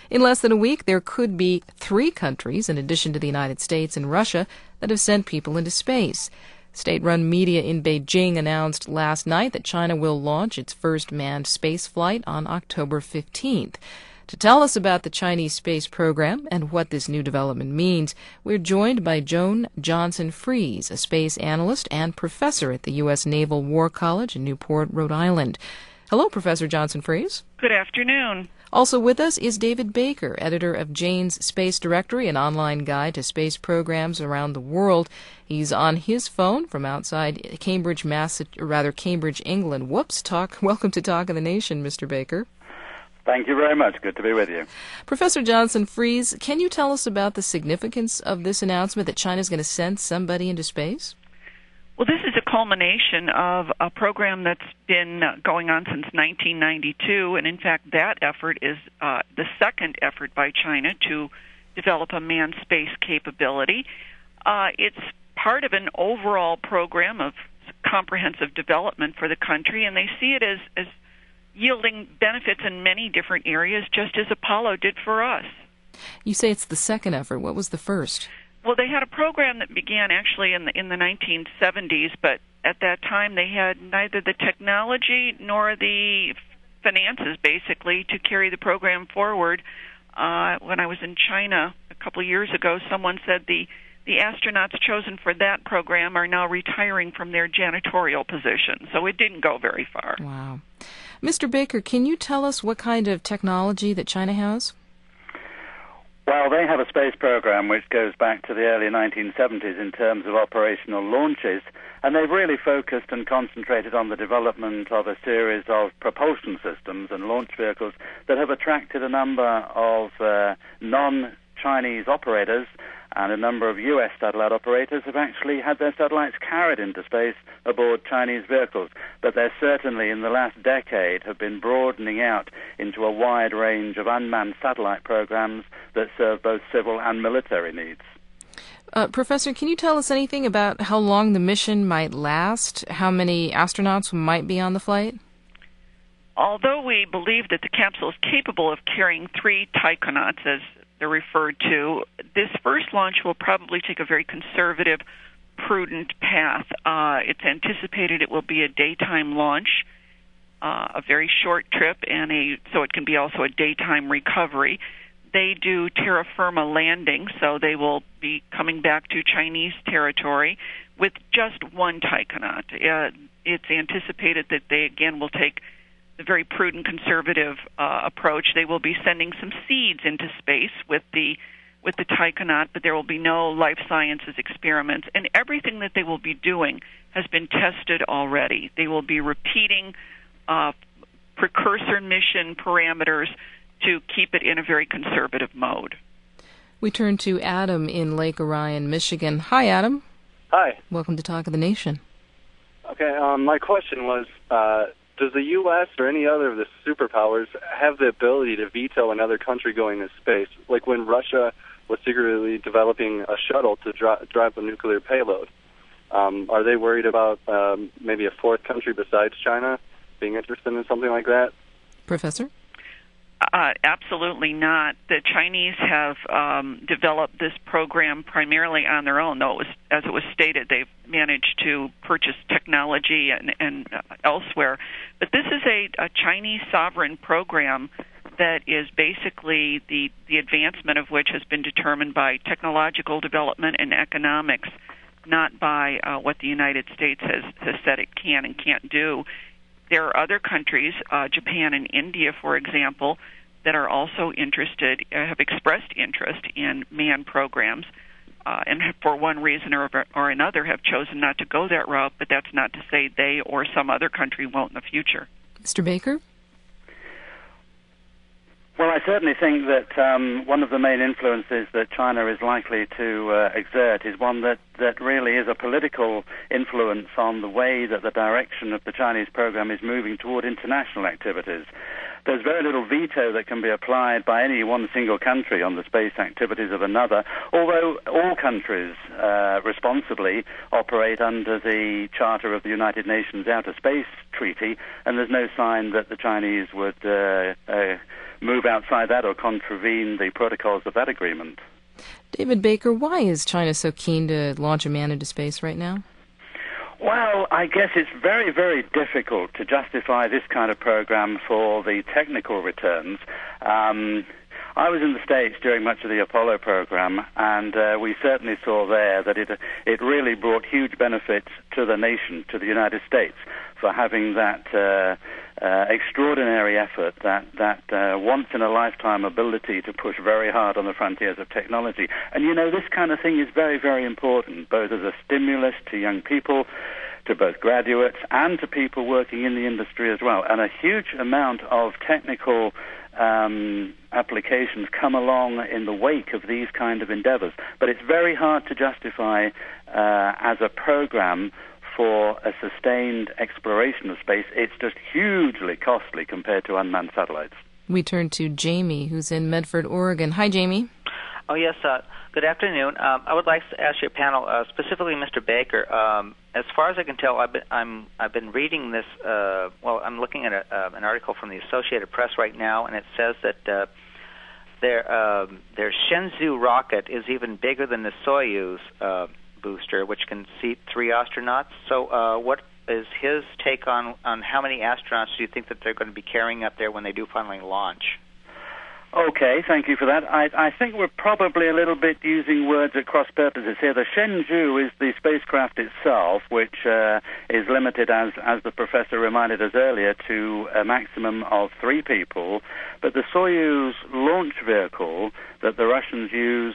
In less than a week, there could be 3 countries, in addition to the United States and Russia, that have sent people into space. State-run media in Beijing announced last night that China will launch its first manned space flight on October 15th. To tell us about the Chinese space program and what this new development means, we're joined by Joan Johnson-Fries, a space analyst and professor at the U.S. Naval War College in Newport, Rhode Island. Hello, Professor Johnson-Fries. Good afternoon. Also with us is David Baker, editor of Jane's Space Directory, an online guide to space programs around the world. He's on his phone from outside Cambridge, England. Welcome to Talk of the Nation, Mr. Baker. Thank you very much. Good to be with you. Professor Johnson-Fries, can you tell us about the significance of this announcement that China's going to send somebody into space? Well, this is a culmination of a program that's been going on since 1992, and in fact that effort is the second effort by China to develop a manned space capability. It's part of an overall program of comprehensive development for the country, and they see it as yielding benefits in many different areas, just as Apollo did for us. You say it's the second effort. What was the first? Well, they had a program that began actually in the 1970s, but at that time they had neither the technology nor the finances, basically, to carry the program forward. When I was in China a couple of years ago, someone said the astronauts chosen for that program are now retiring from their janitorial position, so it didn't go very far. Wow. Mr. Baker, can you tell us what kind of technology that China has? Well, they have a space program which goes back to the early 1970s in terms of operational launches, and they've really focused and concentrated on the development of a series of propulsion systems and launch vehicles that have attracted a number of non-Chinese operators, and a number of U.S. satellite operators have actually had their satellites carried into space aboard Chinese vehicles. But they certainly, in the last decade, have been broadening out into a wide range of unmanned satellite programs that serve both civil and military needs. Professor, can you tell us anything about how long the mission might last, how many astronauts might be on the flight? Although we believe that the capsule is capable of carrying 3 taikonauts, as they're referred to, this first launch will probably take a very conservative, prudent path. It's anticipated it will be a daytime launch, a very short trip, so it can be also a daytime recovery. They do terra firma landing, so they will be coming back to Chinese territory with just 1 taikonaut. It's anticipated that they, again, will take the very prudent, conservative approach. They will be sending some seeds into space with the taikonaut, but there will be no life sciences experiments. And everything that they will be doing has been tested already. They will be repeating precursor mission parameters to keep it in a very conservative mode. We turn to Adam in Lake Orion, Michigan. Hi, Adam. Hi. Welcome to Talk of the Nation. Okay, my question was, does the U.S. or any other of the superpowers have the ability to veto another country going to space? Like when Russia was secretly developing a shuttle to drive a nuclear payload. Are they worried about maybe a 4th country besides China being interested in something like that? Professor? Absolutely not. The Chinese have developed this program primarily on their own, though, as it was stated, they've managed to purchase technology and elsewhere. But this is a Chinese sovereign program that is basically the advancement of which has been determined by technological development and economics, not by what the United States has said it can and can't do. There are other countries, Japan and India, for example, that are also interested, have expressed interest in manned programs, and for one reason or another have chosen not to go that route, but that's not to say they or some other country won't in the future. Mr. Baker? Well, I certainly think that one of the main influences that China is likely to exert is one that really is a political influence on the way that the direction of the Chinese program is moving toward international activities. There's very little veto that can be applied by any one single country on the space activities of another, although all countries responsibly operate under the Charter of the United Nations Outer Space Treaty, and there's no sign that the Chinese would move outside that or contravene the protocols of that agreement. David Baker, why is China so keen to launch a man into space right now? Well, I guess it's very, very difficult to justify this kind of program for the technical returns. I was in the States during much of the Apollo program, and we certainly saw there that it really brought huge benefits to the nation, to the United States, for having that extraordinary effort, that once-in-a-lifetime ability to push very hard on the frontiers of technology. And, this kind of thing is very, very important, both as a stimulus to young people, to both graduates, and to people working in the industry as well. And a huge amount of technical applications come along in the wake of these kind of endeavors. But it's very hard to justify as a program for a sustained exploration of space. It's just hugely costly compared to unmanned satellites. We turn to Jamie, who's in Medford, Oregon. Hi, Jamie. Oh, yes. Good afternoon. I would like to ask your panel, specifically Mr. Baker. As far as I can tell, I've been reading this. I'm looking at an article from the Associated Press right now, and it says that their Shenzhou rocket is even bigger than the Soyuz booster, which can seat 3 astronauts. So, what is his take on how many astronauts do you think that they're going to be carrying up there when they do finally launch? Okay, thank you for that. I think we're probably a little bit using words at cross purposes here. The Shenzhou is the spacecraft itself, which is limited, as the professor reminded us earlier, to a maximum of 3 people. But the Soyuz launch vehicle that the Russians use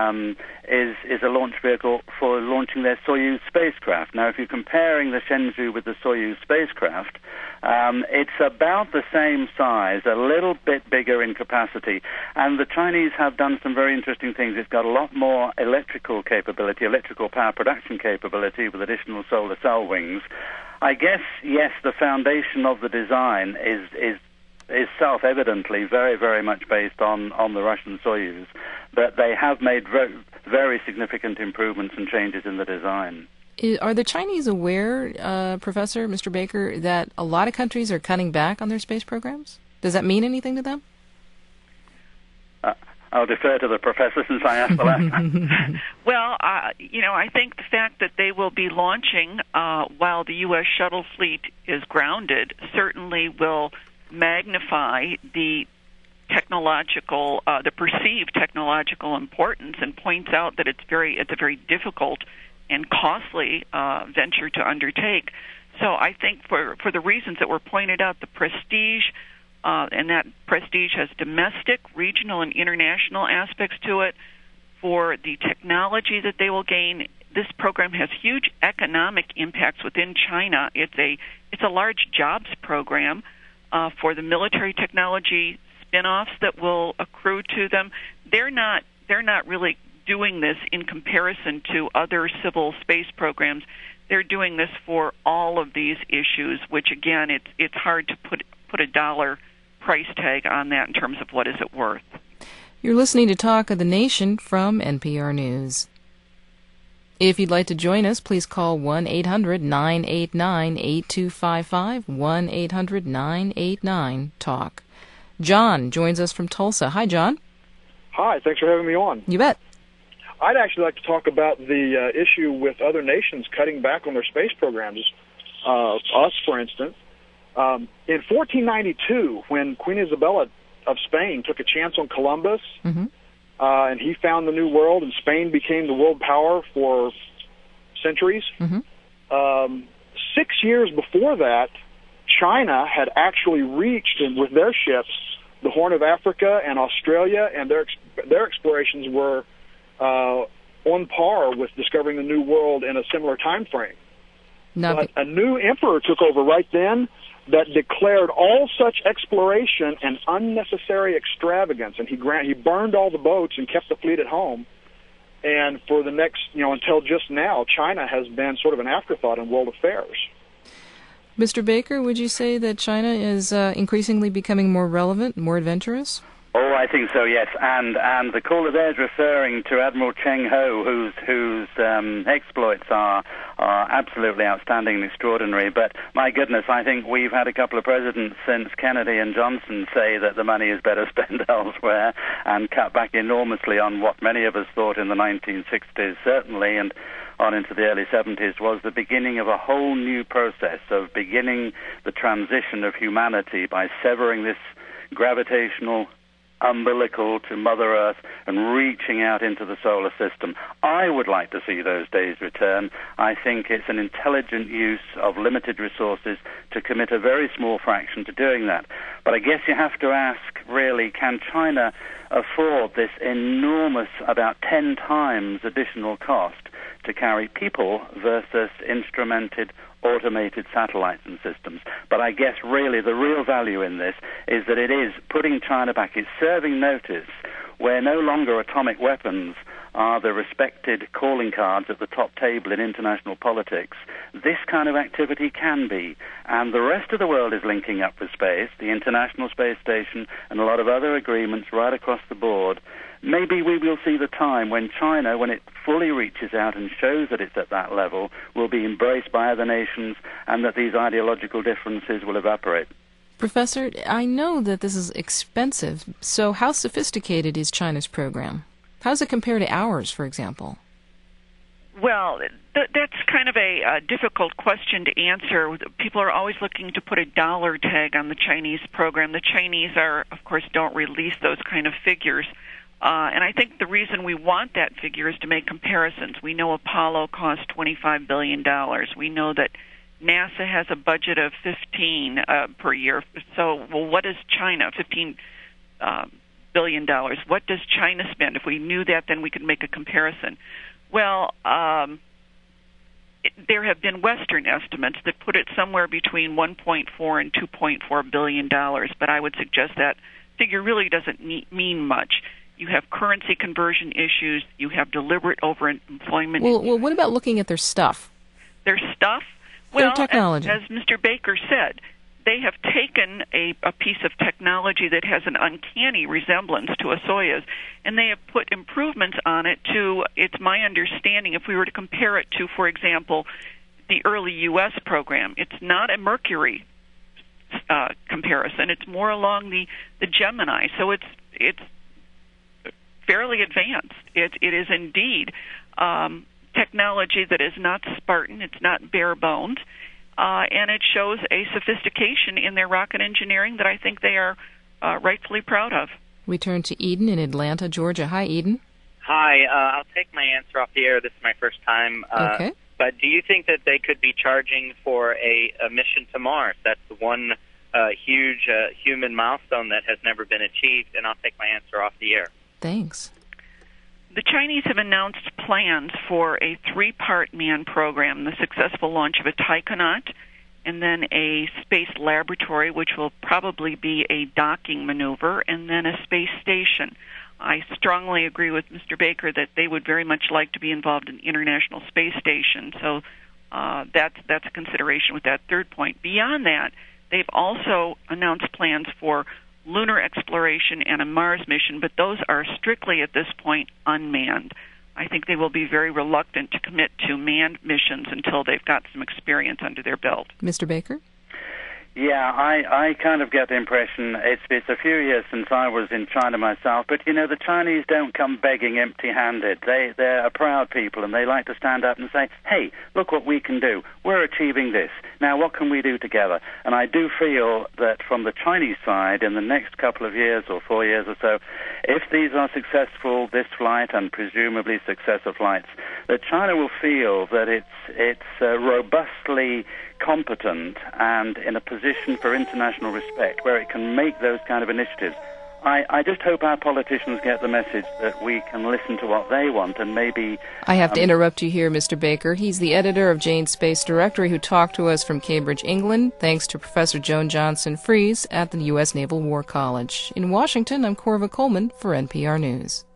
is a launch vehicle for launching their Soyuz spacecraft. Now, if you're comparing the Shenzhou with the Soyuz spacecraft, it's about the same size, a little bit bigger in capacity. And the Chinese have done some very interesting things. It's got a lot more electrical capability, electrical power production capability with additional solar cell wings. I guess, yes, the foundation of the design is self-evidently very, very much based on the Russian Soyuz, but they have made very significant improvements and changes in the design. Are the Chinese aware, Professor, Mr. Baker, that a lot of countries are cutting back on their space programs? Does that mean anything to them? I'll defer to the professor since I asked the last time. Well, I think the fact that they will be launching while the U.S. shuttle fleet is grounded certainly will magnify the perceived technological importance, and points out that it's a very difficult and costly venture to undertake. So I think for the reasons that were pointed out, the prestige, and that prestige has domestic, regional, and international aspects to it. For the technology that they will gain, this program has huge economic impacts within China. It's a large jobs program for the military technology spin-offs that will accrue to them. They're not really doing this in comparison to other civil space programs. They're doing this for all of these issues, which again, it's hard to put a dollar price tag on that in terms of what is it worth. You're listening to Talk of the Nation from NPR News. If you'd like to join us, please call 1-800-989-8255, 1-800-989-TALK. John joins us from Tulsa. Hi, John. Hi, thanks for having me on. You bet. I'd actually like to talk about the issue with other nations cutting back on their space programs. Us, for instance. In 1492, when Queen Isabella of Spain took a chance on Columbus, and he found the New World, and Spain became the world power for centuries. 6 years before that, China had actually reached, with their ships, the Horn of Africa and Australia, and their explorations were on par with discovering the New World in a similar time frame. But a new emperor took over right then that declared all such exploration an unnecessary extravagance, and he burned all the boats and kept the fleet at home. And for the next, until just now, China has been sort of an afterthought in world affairs. Mr. Baker, would you say that China is increasingly becoming more relevant, more adventurous? Oh, I think so, yes. And the caller there is referring to Admiral Cheng Ho, whose exploits are absolutely outstanding and extraordinary. But my goodness, I think we've had a couple of presidents since Kennedy and Johnson say that the money is better spent elsewhere and cut back enormously on what many of us thought in the 1960s, certainly, and on into the early 70s, was the beginning of a whole new process of beginning the transition of humanity by severing this gravitational umbilical to Mother Earth and reaching out into the solar system. I would like to see those days return. I think it's an intelligent use of limited resources to commit a very small fraction to doing that. But I guess you have to ask, really, can China afford this enormous, about 10 times additional cost to carry people versus instrumented automated satellites and systems? But I guess really the real value in this is that it is putting China back. It's serving notice where no longer atomic weapons are the respected calling cards at the top table in international politics. This kind of activity can be. And the rest of the world is linking up with space, the International Space Station, and a lot of other agreements right across the board. Maybe we will see the time when China, when it fully reaches out and shows that it's at that level, will be embraced by other nations and that these ideological differences will evaporate. Professor, I know that this is expensive, so how sophisticated is China's program? How does it compare to ours, for example? Well, that's kind of a difficult question to answer. People are always looking to put a dollar tag on the Chinese program. The Chinese of course, don't release those kind of figures. And I think the reason we want that figure is to make comparisons. We know Apollo cost $25 billion. We know that NASA has a budget of $15 per year. So, well, what is China? $15 billion. What does China spend? If we knew that, then we could make a comparison. Well, there have been Western estimates that put it somewhere between $1.4 and $2.4 billion, but I would suggest that figure really doesn't mean much. You have currency conversion issues. You have deliberate overemployment. Well, what about looking at their stuff? Their stuff? Their technology. As Mr. Baker said, they have taken a piece of technology that has an uncanny resemblance to a Soyuz, and they have put improvements on it to, it's my understanding, if we were to compare it to, for example, the early U.S. program, it's not a Mercury comparison. It's more along the Gemini. So it's fairly advanced. It is indeed technology that is not Spartan. It's not bare bones. And it shows a sophistication in their rocket engineering that I think they are rightfully proud of. We turn to Eden in Atlanta, Georgia. Hi, Eden. Hi. I'll take my answer off the air. This is my first time. Okay. But do you think that they could be charging for a mission to Mars? That's the one huge human milestone that has never been achieved, and I'll take my answer off the air. Thanks. The Chinese have announced plans for a 3-part manned program, the successful launch of a taikonaut, and then a space laboratory, which will probably be a docking maneuver, and then a space station. I strongly agree with Mr. Baker that they would very much like to be involved in the International Space Station, so that's a consideration with that third point. Beyond that, they've also announced plans for lunar exploration and a Mars mission, but those are strictly at this point unmanned. I think they will be very reluctant to commit to manned missions until they've got some experience under their belt. Mr. Baker? Yeah, I kind of get the impression it's a few years since I was in China myself, but you know, the Chinese don't come begging empty-handed. They're a proud people, and they like to stand up and say, hey, look what we can do. We're achieving this. Now, what can we do together? And I do feel that from the Chinese side, in the next couple of years or 4 years or so, if these are successful, this flight and presumably successor flights, that China will feel that it's robustly competent and in a position for international respect where it can make those kind of initiatives. I just hope our politicians get the message that we can listen to what they want and maybe... I have to interrupt you here, Mr. Baker. He's the editor of Jane's Space Directory who talked to us from Cambridge, England, thanks to Professor Joan Johnson-Fries at the U.S. Naval War College. In Washington, I'm Corva Coleman for NPR News.